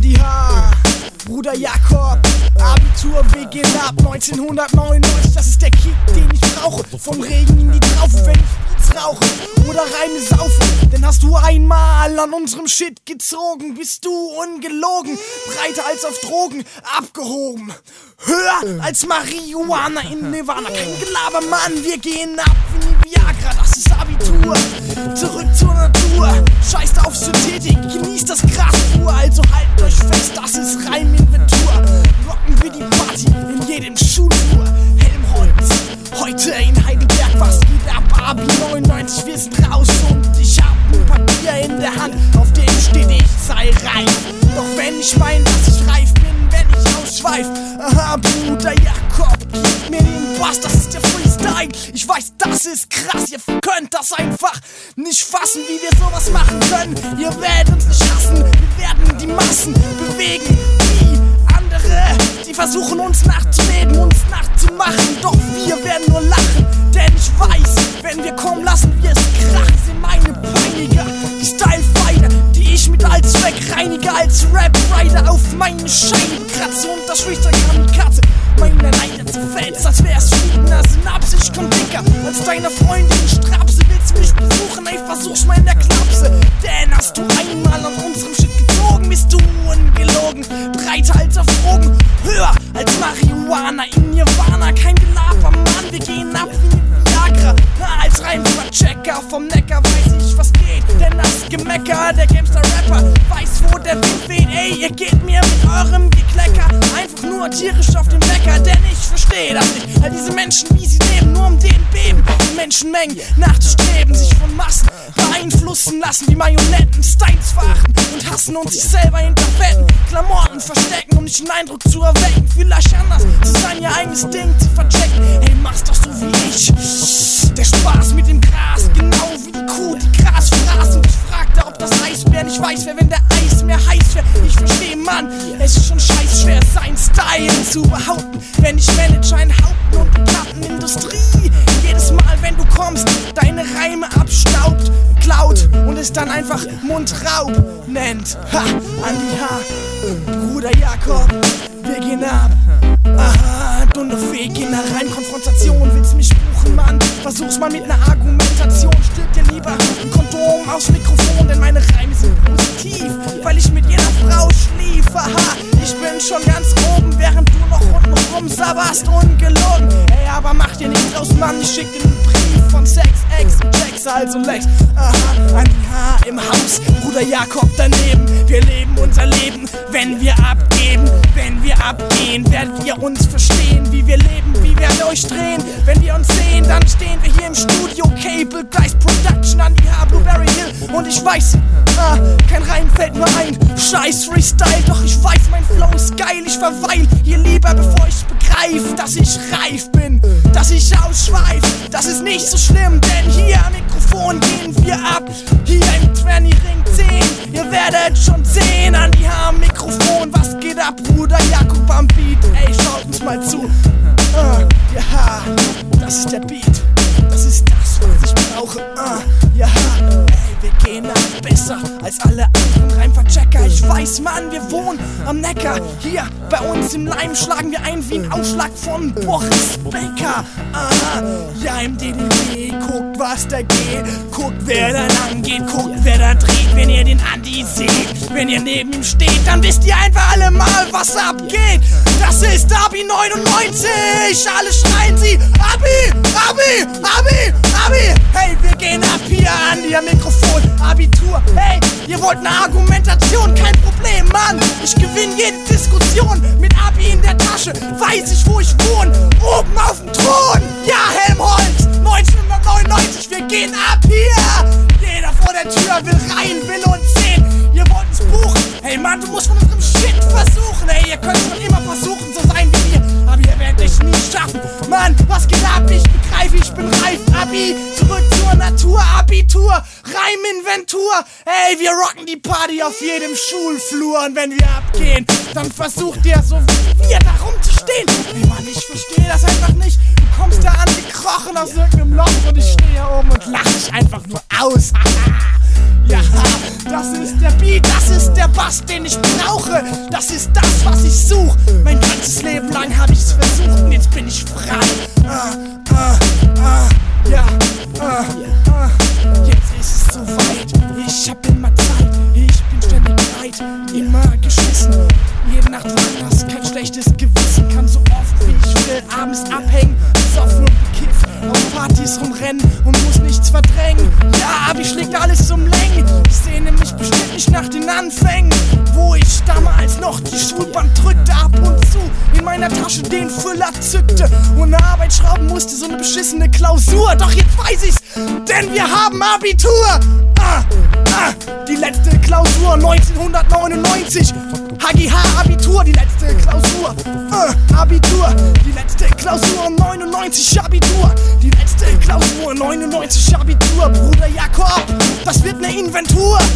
Andi H., Bruder Jakob, Abitur, wir gehen ab 1999, das ist der Kick, den ich brauche. Vom Regen in die Traufe, wenn ich Beats rauche oder Reime saufe. Denn hast du einmal an unserem Shit gezogen, bist du ungelogen, breiter als auf Drogen, abgehoben, höher als Marihuana in Nirvana. Kein Gelaber, Mann, wir gehen ab wie Viagra, das ist Abitur. Zurück zur Natur, scheißt auf Synthetik, genießt das Gras pur, also haltet euch fest, das ist Reiminventur. Rocken wir die Party in jedem Schulflur. Helmholtz, heute in Heidelberg, was geht ab? Abi 99, wir sind raus und ich hab ein Papier in der Hand, auf dem steht, ich sei reif. Doch wenn ich mein, dass ich reif bin, wenn ich ausschweif. Aha, Bruder Jakob, gib mir den Bass, das ist der Freestyle. Ich weiß, das ist krass, ihr könnt das einfach nicht fassen, wie wir sowas machen können. Ihr werdet uns nicht hassen, wir werden die Massen bewegen wie andere, die versuchen uns nachzuleben, uns nachzumachen. Doch wir werden nur lachen, denn ich weiß, wenn wir kommen, lassen wir es krachen. Sind meine Peiniger, die Stylefighter, die ich mit als Zweck reinige, als Rap-Rider auf meine Scheine kratze und das Schwächter Kamikaze. Meine Leine zerfällt, als wär's fliegender Synapse. Ich komm dicker als deine Freundin Strapse. Willst mich besuchen, ey, versuch's mal in der Klapse. Denn hast du einmal an unserem Shit gezogen, bist du ungelogen, breiter als auf Drogen, höher als Marihuana in Nirvana. Kein Gelaber, Mann, wir gehen ab wie Viagra. Als Reimverchecker vom Neckar weiß ich, was geht, denn das Gemecker der Gamester-Rapper weiß, wo der Wind weht. Ey, ihr geht mir mit eurem Geklecker einfach nur tierisch auf den Wecker, denn ich verstehe das nicht. All diese Menschen, wie sie leben, nur um den Beben in Menschenmengen nachzustreben, sich von Massen beeinflussen lassen, wie Marionetten Styles verachten und hassen und sich selber hinter Betten Klamotten verstecken, um nicht den Eindruck zu erwecken, vielleicht anders zu sein, ihr eigenes Ding zu verchecken. Hey, mach's doch so wie ich. Der Spaß mit dem Gras, genau wie die Kuh, die Gras fraß. Und ich fragte, ob das Eisbär nicht weiß wäre, wenn der Eis mehr heiß wäre. Ich verstehe, Mann, es ist schon scheiß schwer, sein Style zu behaupten, wenn ich manage ein Haupten und die Plattenindustrie jedes Mal, wenn du kommst, deine Reime abstaubt, klaut und es dann einfach Mundraub nennt. Ha, Andi H., Bruder Jakob, wir gehen ab. Aha, Dunderfee, geh da rein, Konfrontation, willst mich buchen, Mann? Versuch's mal mit ner Argumentation, stirb dir lieber ein Kondom aufs Mikrofon, denn meine Reime sind positiv, weil ich mit jeder Frau schlief. Aha, ich bin schon ganz oben, während du noch unten rum sabberst, ungelogen. Ey, aber mach dir nicht draus, Mann, ich schick dir einen Brief von Sex, Ex und Jacks, also Lex. Aha, Andi H. im Haus, Bruder Jakob daneben. Wir leben unser Leben, wenn wir abgeben, wenn wir abgehen, werdet ihr uns verstehen, wie wir leben, wie wir durchdrehen. Wenn wir uns sehen, dann stehen wir hier im Studio, Cable Geist Production, Andi H., Blueberry Hill. Und ich weiß, kein Reim fällt mir ein, scheiß Freestyle, doch ich weiß, mein Flow ist geil. Ich verweil hier lieber, bevor ich begreif, dass ich reif bin, dass ich ausschweif. Das ist nicht so schlimm, denn hier am Mikrofon gehen wir ab, hier im 20 Ring 10. Ihr werdet schon sehen, Andi H. am Mikrofon, was geht ab, Bruder Jakob am Beat. Ey, schaut uns mal zu. Ja, das ist der Beat, das ist das, was ich brauche. Ja, ey, wir gehen ab, besser als alle anderen Reimverchecker. Ich weiß, Mann, wir wohnen am Neckar. Hier bei uns im Leim schlagen wir ein wie ein Aufschlag von Boris Becker. Ja, im DDW, guckt, was da geht, guckt, wer da lang geht, guckt, wer da dreht. Wenn ihr den Andi seht, wenn ihr neben ihm steht, dann wisst ihr einfach alle mal, was abgeht. Das ist Abi 99, alle schreien sie Abi, Abi, Abi, Abi. Hey, wir gehen ab hier, Andi am Mikrofon, Abitur. Hey, ihr wollt eine Argumentation, kein Problem, Mann. Ich gewinne jede Diskussion mit Abi in der Tasche, weiß ich, wo ich wohne, oben auf dem Thron. Ja, Helmholtz, 1999, wir gehen ab hier. Jeder vor der Tür will rein, will uns sehen. Ihr wollt uns buchen. Hey, Mann, du musst von unserem Shit versuchen. Hey, ihr könnt schon immer versuchen, so sein wie wir, aber ihr werdet es nie schaffen. Mann, was geht ab? Ich begreife, ich bin reif. Abi, zurück zur Natur, Abitur, Reiminventur. Hey, wir rocken die Party auf jedem Schulflur. Und wenn wir abgehen, dann versucht ihr so wie wir da rumzustehen. Hey, Mann, ich verstehe das einfach nicht. Du kommst da angekrochen aus irgendeinem Loch und ich stehe hier oben und lach dich einfach nur aus. Ja, das ist der Beat, das ist der Bass, den ich brauche. Das ist das, was ich such. Mein ganzes Leben lang hab ich's versucht und jetzt bin ich frei. Jetzt ist es soweit. Ich hab immer Zeit, ich bin ständig bereit. Immer geschissen, jede Nacht woanders, kein schlechtes Gewissen. Kann so oft wie ich will abends abhängen, besoffen und bekifft, auf Partys rumrennen und muss nichts verdrängen. Ja, Abi schlägt alles um Längen. Ich sehne mich bestimmt nicht nach den Anfängen, wo ich damals noch die Schulbank drückte, ab und zu in meiner Tasche den Füller zückte und eine Arbeit schrauben musste, so eine beschissene Klausur. Doch jetzt weiß ich's, denn wir haben Abitur. Die letzte Klausur 1999. HGH Abitur, die letzte Klausur. Abitur, die letzte Klausur 99 Abitur. Die letzte Klausur 99 Abitur. Bruder Jakob, das wird ne Inventur.